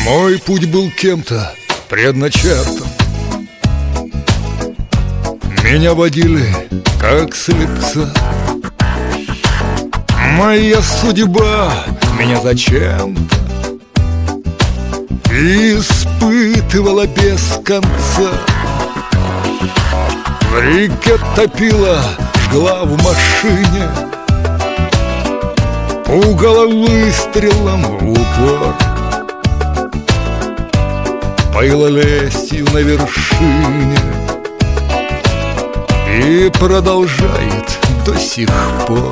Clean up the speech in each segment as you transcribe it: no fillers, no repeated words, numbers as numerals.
Мой путь был кем-то предначертан. Меня водили как слепца. Моя судьба меня зачем-то испытывала без конца. В реке топила, жгла в машине, пугала выстрелом в упор, поила лестью на вершине и продолжает до сих пор.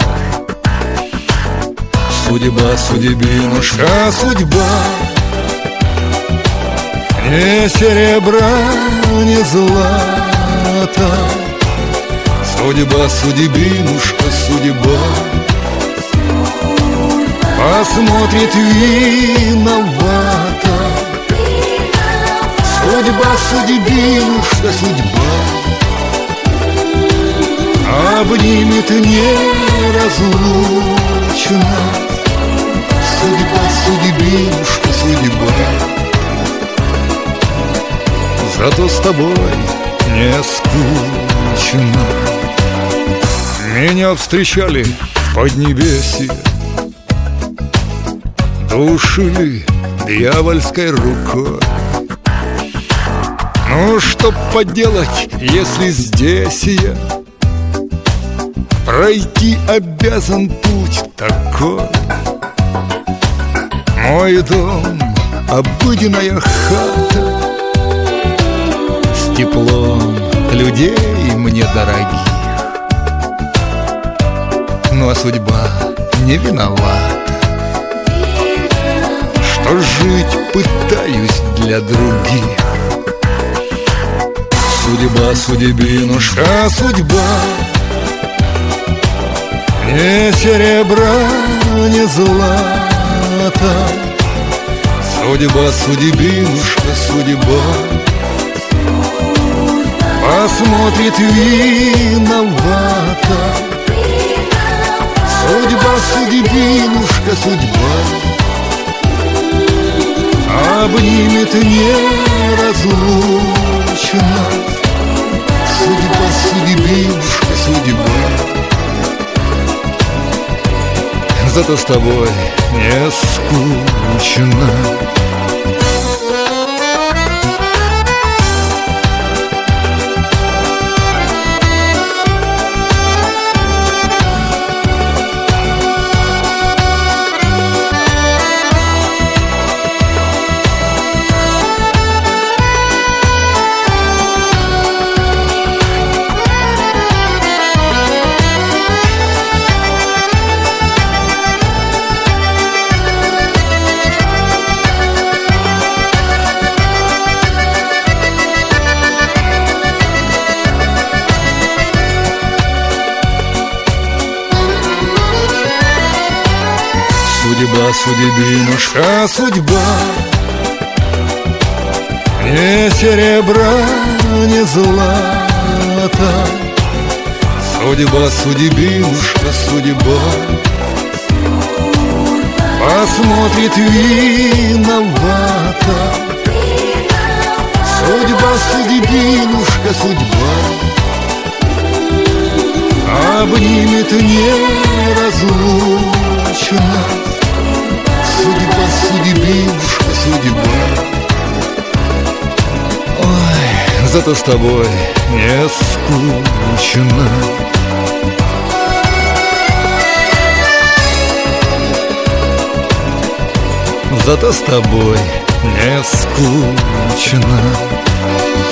Судьба, судьбинушка, судьба, ни серебра, ни злата. Судьба, судьбинушка, судьба, посмотрит виновата. Судьба, судьбинушка, судьба, обнимет неразлучно. Судьба, судьбинушка, судьба, зато с тобой не скучно. Меня встречали в Поднебесье, душили дьявольской рукой. Ну, что поделать, если здесь я пройти обязан путь такой? Мой дом — обыденная хата с теплом людей мне дорогих. Ну, а судьба не виновата, что жить пытаюсь для других. Судьба, судьбинушка, судьба, ни серебра, ни злата. Судьба, судьбинушка, судьба, посмотрит виновата. Судьба, судьбинушка, судьба, обнимет неразлучно. Судьба, судьбинушка, судьба, зато с тобой не скучно. Судьба, судьбинушка, судьба, ни серебра, ни злата. Судьба, судьбинушка, судьба, посмотрит виновата. Судьба, судьбинушка, судьба, обнимет неразлучно. Судьба, судьбинушка, судьба, ой, зато с тобой не скучно. Зато с тобой не скучно.